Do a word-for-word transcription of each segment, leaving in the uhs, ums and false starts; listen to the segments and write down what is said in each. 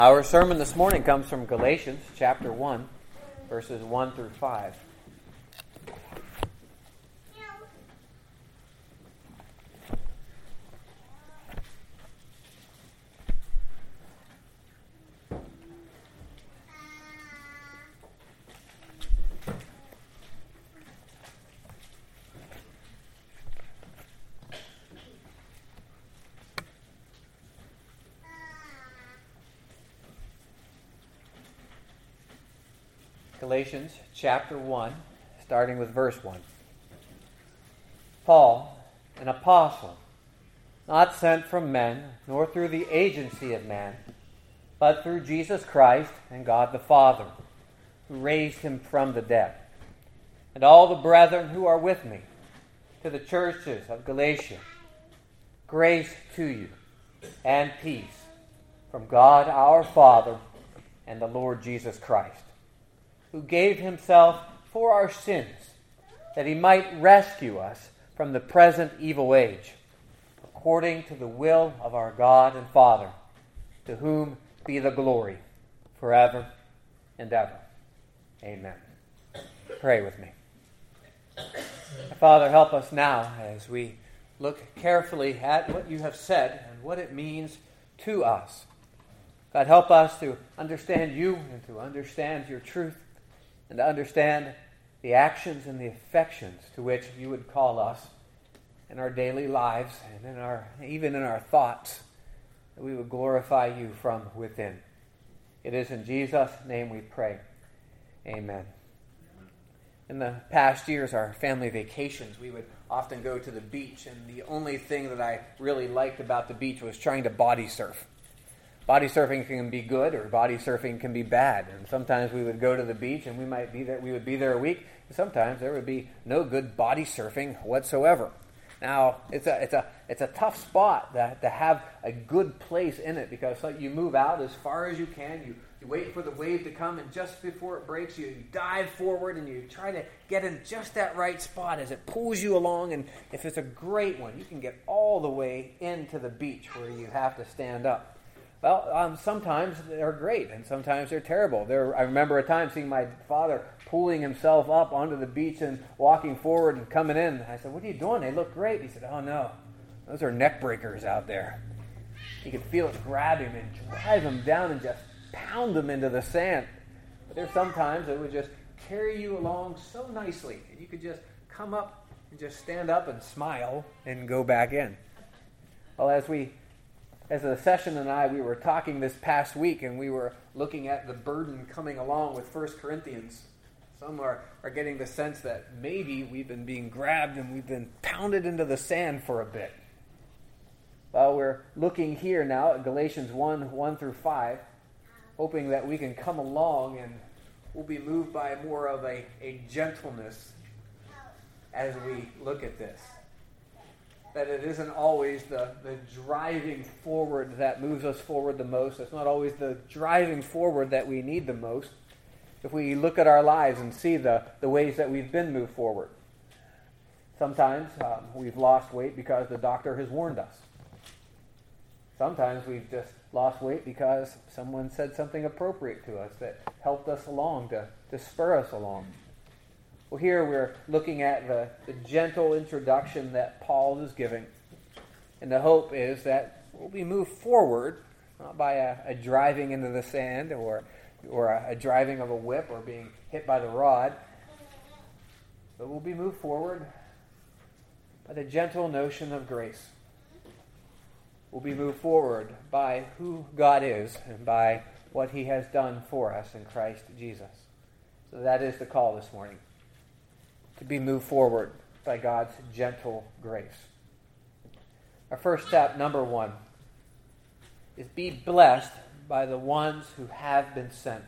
Our sermon this morning comes from Galatians chapter one, verses one through five. Galatians chapter one, starting with verse one. Paul, an apostle, not sent from men, nor through the agency of man, but through Jesus Christ and God the Father, who raised him from the dead, and all the brethren who are with me, to the churches of Galatia, grace to you and peace from God our Father and the Lord Jesus Christ, who gave himself for our sins, that he might rescue us from the present evil age, according to the will of our God and Father, to whom be the glory forever and ever. Amen. Pray with me. Father, help us now as we look carefully at what you have said and what it means to us. God, help us to understand you and to understand your truth, and to understand the actions and the affections to which you would call us in our daily lives and in our even in our thoughts, that we would glorify you from within. It is in Jesus' name we pray. Amen. In the past years, our family vacations, we would often go to the beach, and the only thing that I really liked about the beach was trying to body surf. Body surfing can be good, or body surfing can be bad. And sometimes we would go to the beach, and we might be there. We would be there a week. And sometimes there would be no good body surfing whatsoever. Now, it's a it's a it's a tough spot that to have a good place in it, because like, you move out as far as you can. You you wait for the wave to come, and just before it breaks, you dive forward and you try to get in just that right spot as it pulls you along. And if it's a great one, you can get all the way into the beach where you have to stand up. Well, um, sometimes they're great, and sometimes they're terrible. There, I remember a time seeing my father pulling himself up onto the beach and walking forward and coming in. I said, "What are you doing? They look great." He said, "Oh, no. Those are neck breakers out there." You could feel it grab him and drive him down and just pound him into the sand. But there's sometimes it would just carry you along so nicely, and you could just come up and just stand up and smile and go back in. Well, as we As the session and I, we were talking this past week, and we were looking at the burden coming along with First Corinthians. Some are, are getting the sense that maybe we've been being grabbed and we've been pounded into the sand for a bit. Well, we're looking here now at Galatians one, one through five, hoping that we can come along and we'll be moved by more of a, a gentleness as we look at this. That it isn't always the, the driving forward that moves us forward the most. It's not always the driving forward that we need the most. If we look at our lives and see the, the ways that we've been moved forward. Sometimes um, we've lost weight because the doctor has warned us. Sometimes we've just lost weight because someone said something appropriate to us that helped us along, to, to spur us along. Well, here we're looking at the, the gentle introduction that Paul is giving. And the hope is that we'll be moved forward, not by a, a driving into the sand or, or a, a driving of a whip or being hit by the rod, but we'll be moved forward by the gentle notion of grace. We'll be moved forward by who God is and by what he has done for us in Christ Jesus. So that is the call this morning. To be moved forward by God's gentle grace. Our first step, number one, is be blessed by the ones who have been sent.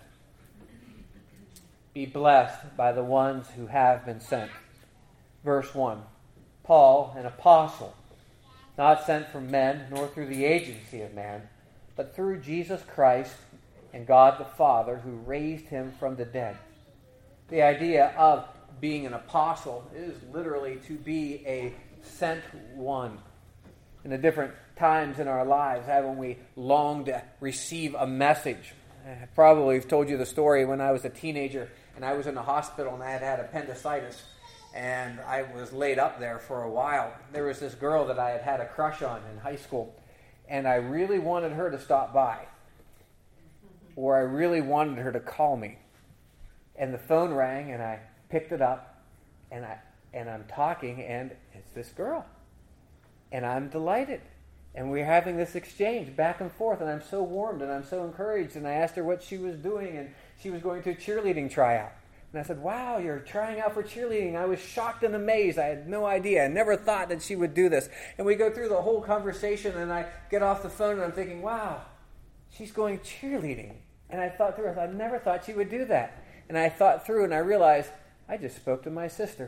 Be blessed by the ones who have been sent. Verse one, Paul, an apostle, not sent from men, nor through the agency of man, but through Jesus Christ and God the Father, who raised him from the dead. The idea of being an apostle is literally to be a sent one. in the different times in our lives, how when we long to receive a message. I probably have told you the story when I was a teenager and I was in the hospital and I had had appendicitis and I was laid up there for a while. There was this girl that I had had a crush on in high school and I really wanted her to stop by, or I really wanted her to call me. And the phone rang and I picked it up and I and I'm talking and it's this girl. And I'm delighted. And we're having this exchange back and forth, and I'm so warmed and I'm so encouraged. And I asked her what she was doing, and she was going to a cheerleading tryout. And I said, wow, you're trying out for cheerleading. I was shocked and amazed. I had no idea. I never thought that she would do this. And we go through the whole conversation, and I get off the phone, and I'm thinking, wow, she's going cheerleading. And I thought through, I never thought she would do that. And I thought through, and I realized, I just spoke to my sister.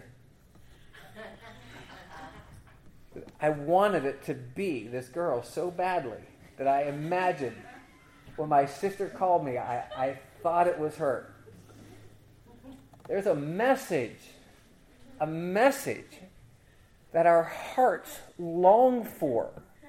I wanted it to be this girl so badly that I imagined when my sister called me, I, I thought it was her. There's a message, a message that our hearts long for,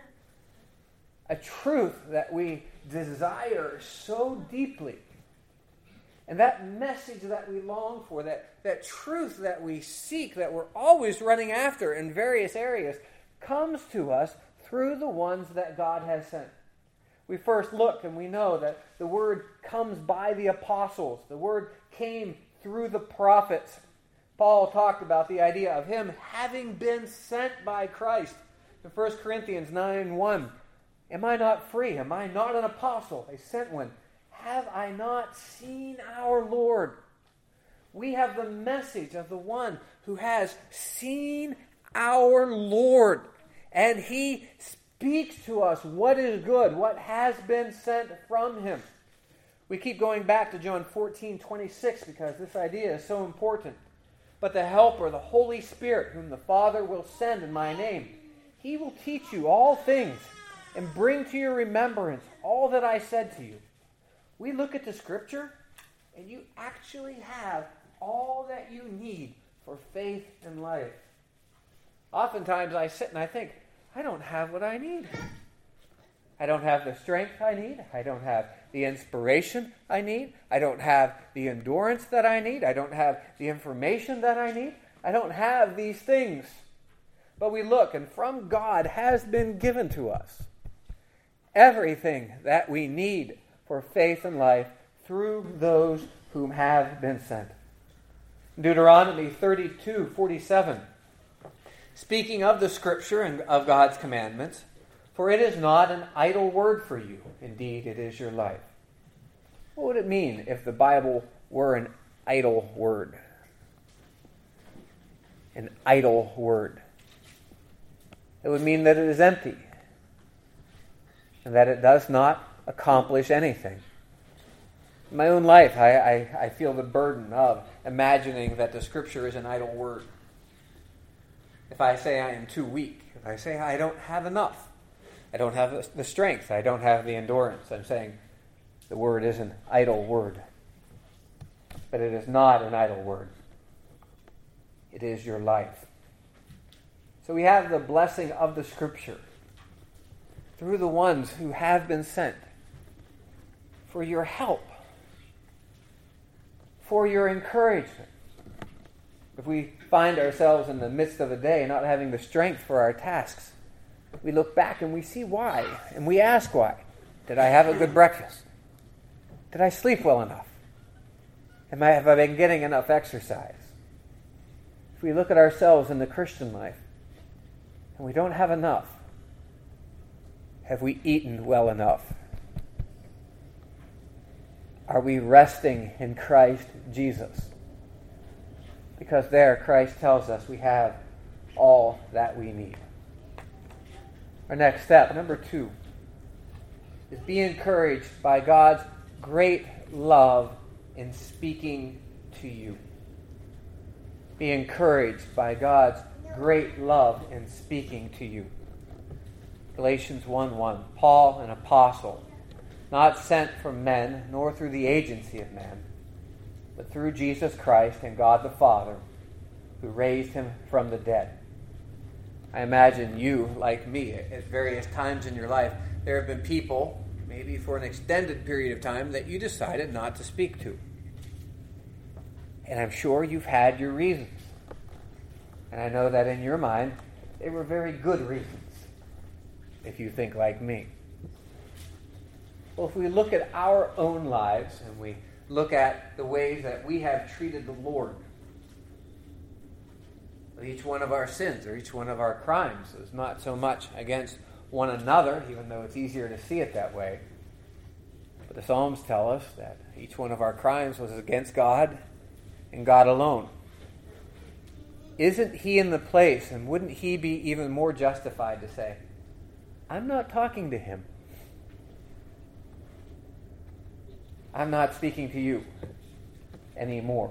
a truth that we desire so deeply. And that message that we long for, that, that truth that we seek, that we're always running after in various areas, comes to us through the ones that God has sent. We first look and we know that the word comes by the apostles. The word came through the prophets. Paul talked about the idea of him having been sent by Christ. In First Corinthians nine one, am I not free? Am I not an apostle, a sent one? Have I not seen our Lord? We have the message of the one who has seen our Lord, and he speaks to us what is good, what has been sent from him. We keep going back to John fourteen twenty-six because this idea is so important. But the Helper, the Holy Spirit, whom the Father will send in my name, he will teach you all things and bring to your remembrance all that I said to you. We look at the Scripture, and you actually have all that you need for faith and life. Oftentimes I sit and I think, I don't have what I need. I don't have the strength I need. I don't have the inspiration I need. I don't have the endurance that I need. I don't have the information that I need. I don't have these things. But we look, and from God has been given to us everything that we need for faith and life through those whom have been sent. Deuteronomy thirty-two forty-seven. Speaking of the Scripture and of God's commandments, for it is not an idle word for you. Indeed, it is your life. What would it mean if the Bible were an idle word? An idle word. It would mean that it is empty and that it does not accomplish anything. In my own life, I, I, I feel the burden of imagining that the Scripture is an idle word. If I say I am too weak, if I say I don't have enough, I don't have the strength, I don't have the endurance, I'm saying the word is an idle word. But it is not an idle word. It is your life. So we have the blessing of the Scripture through the ones who have been sent for your help, for your encouragement. If we find ourselves in the midst of a day not having the strength for our tasks, we look back and we see why, and we ask why. Did I have a good breakfast? Did I sleep well enough? Am I, have I been getting enough exercise? If we look at ourselves in the Christian life and we don't have enough, have we eaten well enough? Are we resting in Christ Jesus? Because there Christ tells us we have all that we need. Our next step, number two, is be encouraged by God's great love in speaking to you. Be encouraged by God's great love in speaking to you. Galatians one one, Paul, an apostle, not sent from men, nor through the agency of man, but through Jesus Christ and God the Father, who raised him from the dead. I imagine you, like me, at various times in your life, there have been people, maybe for an extended period of time, that you decided not to speak to. And I'm sure you've had your reasons. And I know that in your mind, they were very good reasons, if you think like me. Well, if we look at our own lives and we look at the ways that we have treated the Lord, each one of our sins or each one of our crimes is not so much against one another, even though it's easier to see it that way. But the Psalms tell us that each one of our crimes was against God and God alone. Isn't he in the place, and wouldn't he be even more justified to say, I'm not talking to him. I'm not speaking to you anymore.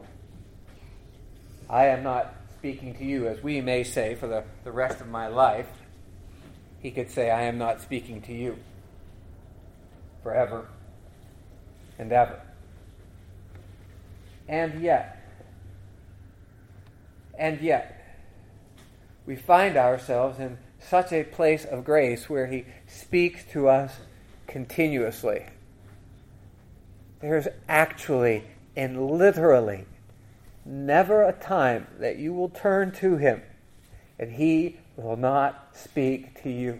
I am not speaking to you, as we may say, for the, the rest of my life. He could say, I am not speaking to you forever and ever. And yet, and yet, we find ourselves in such a place of grace where he speaks to us continuously. There's actually and literally never a time that you will turn to him and he will not speak to you.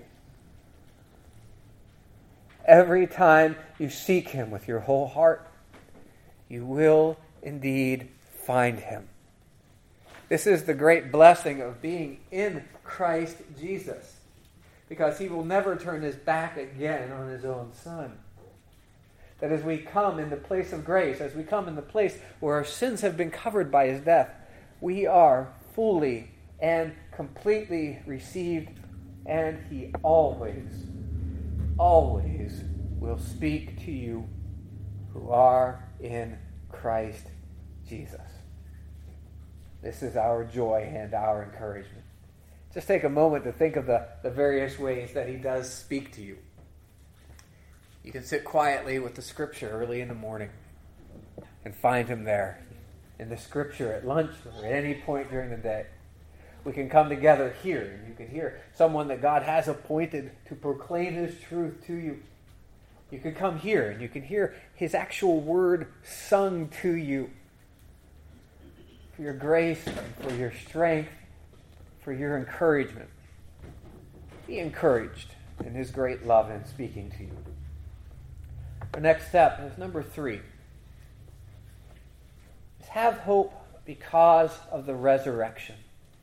Every time you seek him with your whole heart, you will indeed find him. This is the great blessing of being in Christ Jesus, because he will never turn his back again on his own Son. That as we come in the place of grace, as we come in the place where our sins have been covered by his death, we are fully and completely received, and he always, always will speak to you who are in Christ Jesus. This is our joy and our encouragement. Just take a moment to think of the, the various ways that he does speak to you. You can sit quietly with the Scripture early in the morning and find him there in the Scripture at lunch or at any point during the day. We can come together here, and you can hear someone that God has appointed to proclaim his truth to you. You can come here, and you can hear his actual word sung to you for your grace, for your strength, for your encouragement. Be encouraged in his great love in speaking to you. Our next step is number three. Is have hope because of the resurrection.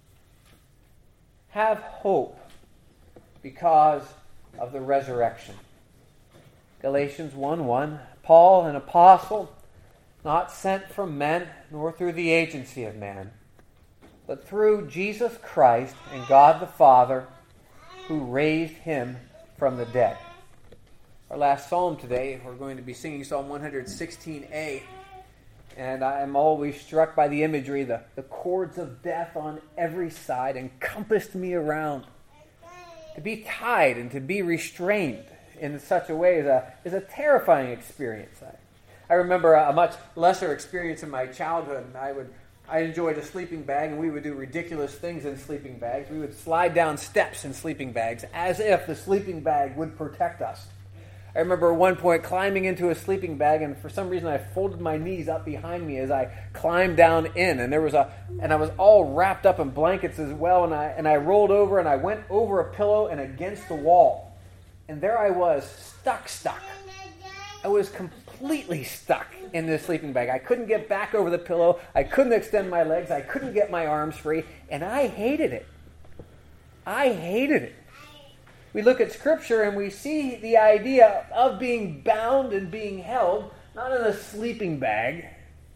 Have hope because of the resurrection. Galatians one one, Paul, an apostle, not sent from men, nor through the agency of man, but through Jesus Christ and God the Father, who raised him from the dead. Our last psalm today, we're going to be singing Psalm one sixteen a. And I'm always struck by the imagery. The, the cords of death on every side encompassed me around. To be tied and to be restrained in such a way is a, is a terrifying experience. I, I remember a, a much lesser experience in my childhood. I would I enjoyed a sleeping bag, and we would do ridiculous things in sleeping bags. We would slide down steps in sleeping bags as if the sleeping bag would protect us. I remember at one point climbing into a sleeping bag, and for some reason I folded my knees up behind me as I climbed down in, and there was a, and I was all wrapped up in blankets as well, and I and I rolled over and I went over a pillow and against the wall, and there I was stuck, stuck. I was completely stuck in this sleeping bag. I couldn't get back over the pillow. I couldn't extend my legs. I couldn't get my arms free, and I hated it. I hated it. We look at Scripture and we see the idea of being bound and being held, not in a sleeping bag,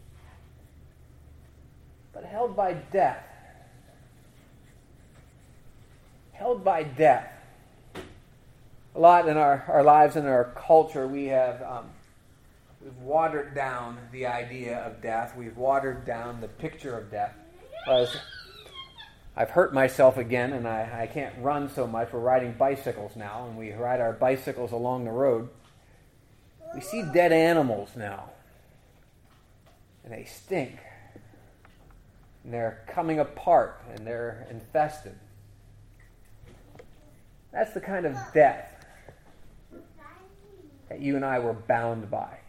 but held by death. Held by death. A lot in our, our lives and our culture, we have um, we've watered down the idea of death. We've watered down the picture of death. As I've hurt myself again, and I, I can't run so much. We're riding bicycles now, and we ride our bicycles along the road. We see dead animals now, and they stink, and they're coming apart, and they're infested. That's the kind of death that you and I were bound by.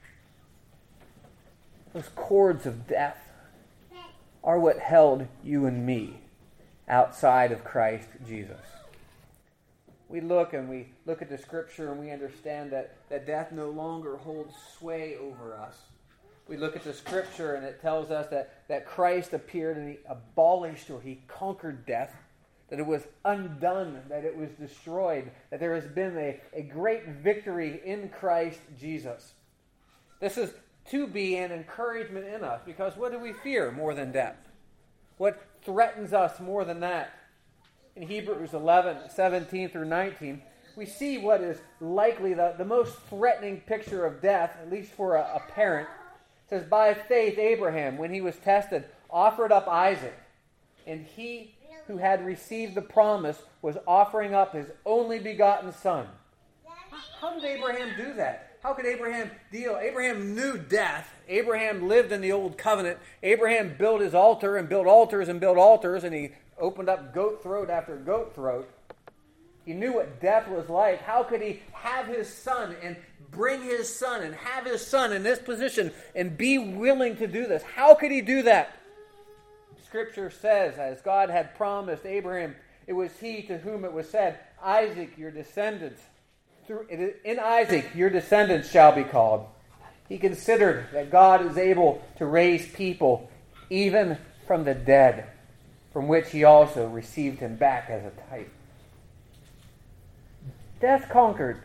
Those cords of death are what held you and me outside of Christ Jesus. We look and we look at the Scripture and we understand that, that death no longer holds sway over us. We look at the Scripture and it tells us that, that Christ appeared and he abolished or he conquered death, that it was undone, that it was destroyed, that there has been a, a great victory in Christ Jesus. This is to be an encouragement in us, because what do we fear more than death? What threatens us more than that? In Hebrews eleven, seventeen through nineteen, we see what is likely the, the most threatening picture of death, at least for a, a parent. It says, by faith Abraham, when he was tested, offered up Isaac, and he who had received the promise was offering up his only begotten son. How did Abraham do that? How could Abraham deal? Abraham knew death. Abraham lived in the old covenant. Abraham built his altar and built altars and built altars, and he opened up goat throat after goat throat. He knew what death was like. How could he have his son and bring his son and have his son in this position and be willing to do this? How could he do that? Scripture says, as God had promised Abraham, it was he to whom it was said, Isaac, your descendants, through in Isaac your descendants shall be called. He considered that God is able to raise people even from the dead, from which he also received him back as a type. Death conquered.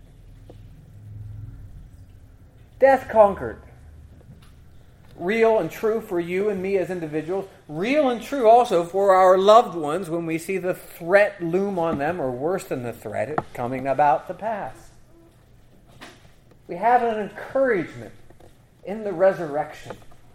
Death conquered. Real and true for you and me as individuals. Real and true also for our loved ones when we see the threat loom on them, or worse than the threat, coming about to pass. We have an encouragement in the resurrection.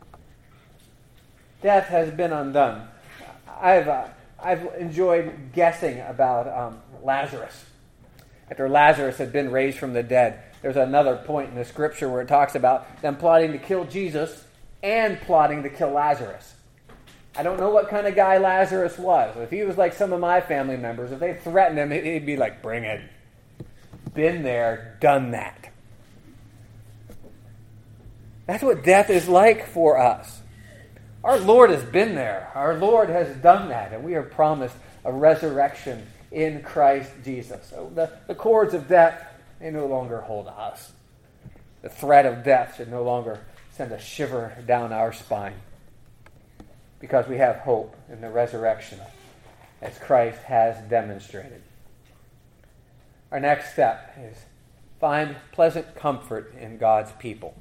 Death has been undone. I've uh, I've enjoyed guessing about um, Lazarus. After Lazarus had been raised from the dead, there's another point in the Scripture where it talks about them plotting to kill Jesus and plotting to kill Lazarus. I don't know what kind of guy Lazarus was. If he was like some of my family members, if they threatened him, he'd be like, bring it. Been there, done that. That's what death is like for us. Our Lord has been there. Our Lord has done that, and we are promised a resurrection in Christ Jesus. So the, the cords of death, they no longer hold us. The threat of death should no longer send a shiver down our spine, because we have hope in the resurrection, as Christ has demonstrated. Our next step is find pleasant comfort in God's people.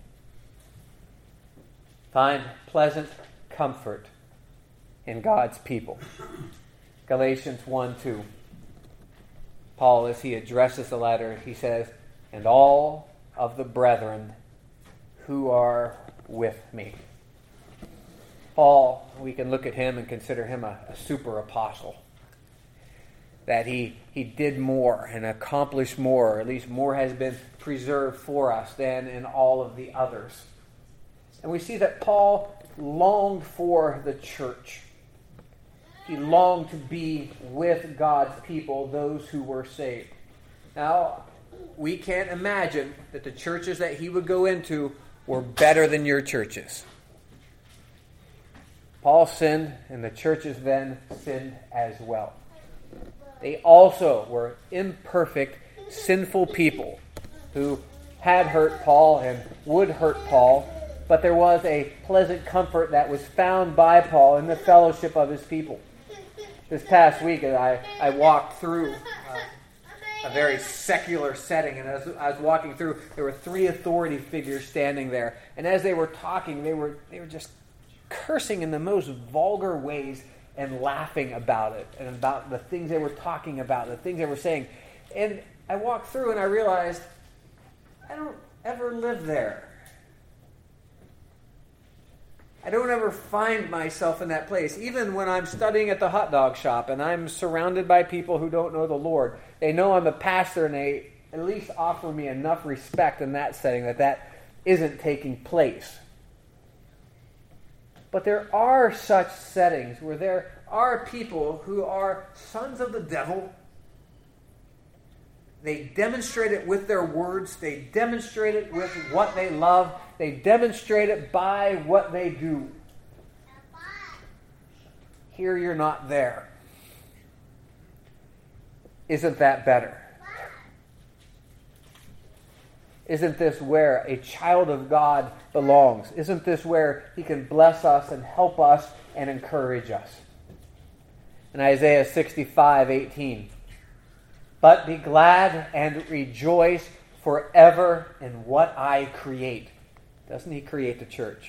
Find pleasant comfort in God's people. Galatians one two. Paul, as he addresses the letter, he says, and all of the brethren who are with me. Paul, we can look at him and consider him a, a super apostle. That he, he did more and accomplished more, or at least more has been preserved for us than in all of the others. And we see that Paul longed for the church. He longed to be with God's people, those who were saved. Now, we can't imagine that the churches that he would go into were better than your churches. Paul sinned, and the churches then sinned as well. They also were imperfect, sinful people who had hurt Paul and would hurt Paul, but there was a pleasant comfort that was found by Paul in the fellowship of his people. This past week, I, I walked through uh, a very secular setting, and as I was walking through, there were three authority figures standing there, and as they were talking, they were they were just cursing in the most vulgar ways and laughing about it, and about the things they were talking about, the things they were saying. And I walked through and I realized, I don't ever live there. I don't ever find myself in that place. Even when I'm studying at the hot dog shop and I'm surrounded by people who don't know the Lord, they know I'm a pastor and they at least offer me enough respect in that setting that that isn't taking place. But there are such settings where there are people who are sons of the devil, They demonstrate it with their words. They demonstrate it with what they love. They demonstrate it by what they do. Here you're not there. Isn't that better? Isn't this where a child of God belongs? Isn't this where he can bless us and help us and encourage us? In Isaiah sixty-five eighteen, but be glad and rejoice forever in what I create. Doesn't he create the church?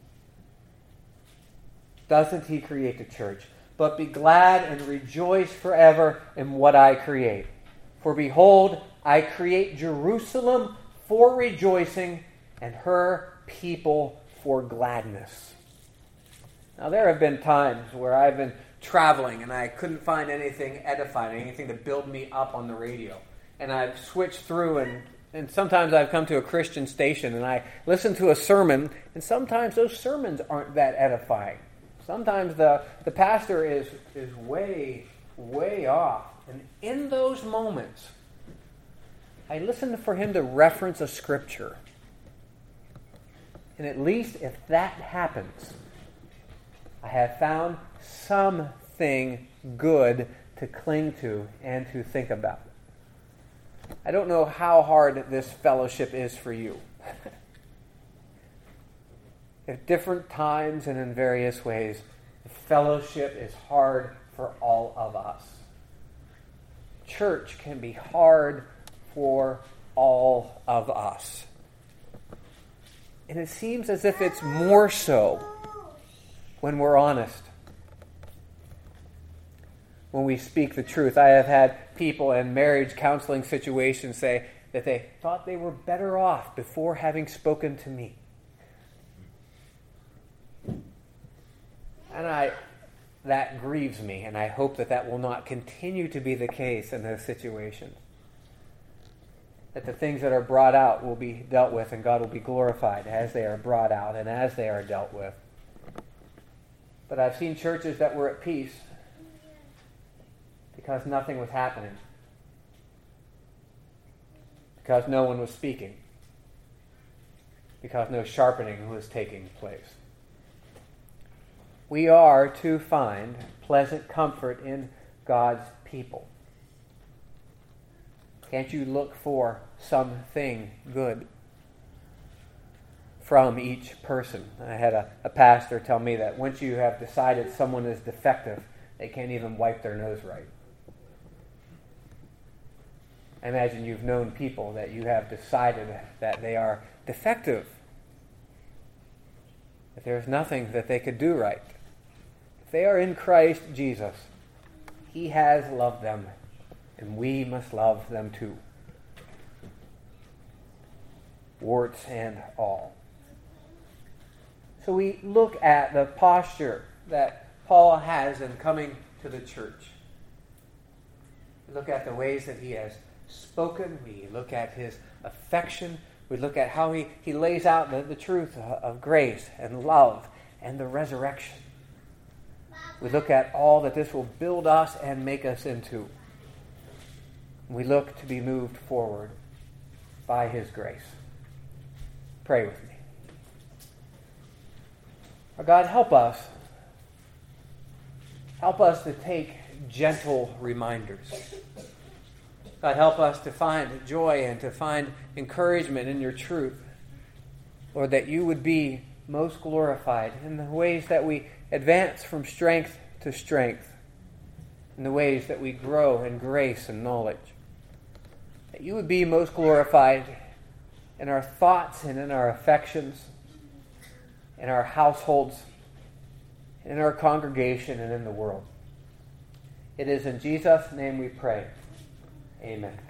Doesn't he create the church? But be glad and rejoice forever in what I create. For behold, I create Jerusalem for rejoicing and her people for gladness. Now there have been times where I've been traveling and I couldn't find anything edifying, anything to build me up on the radio. And I've switched through and, and sometimes I've come to a Christian station and I listen to a sermon, and sometimes those sermons aren't that edifying. Sometimes the, the pastor is, is way, way off. And in those moments, I listen for him to reference a scripture. And at least if that happens, I have found something good to cling to and to think about. I don't know how hard this fellowship is for you. At different times and in various ways, the fellowship is hard for all of us. Church can be hard for all of us. And it seems as if it's more so when we're honest, when we speak the truth. I have had people in marriage counseling situations say that they thought they were better off before having spoken to me. And I, that grieves me, and I hope that that will not continue to be the case in those situations. That the things that are brought out will be dealt with, and God will be glorified as they are brought out and as they are dealt with. But I've seen churches that were at peace because nothing was happening. Because no one was speaking. Because no sharpening was taking place. We are to find pleasant comfort in God's people. Can't you look for something good from each person? I had a, a pastor tell me that once you have decided someone is defective, they can't even wipe their nose right. I imagine you've known people that you have decided that they are defective, that there's nothing that they could do right. If they are in Christ Jesus, He has loved them, and we must love them too. Warts and all. So we look at the posture that Paul has in coming to the church. We look at the ways that he has spoken. We look at his affection. We look at how he, he lays out the, the truth of grace and love and the resurrection. We look at all that this will build us and make us into. We look to be moved forward by His grace. Pray with me. Our God, help us. Help us to take gentle reminders. God, help us to find joy and to find encouragement in your truth. Lord, that you would be most glorified in the ways that we advance from strength to strength, in the ways that we grow in grace and knowledge. That you would be most glorified in our thoughts and in our affections, in our households, in our congregation, and in the world. It is in Jesus' name we pray. Amen.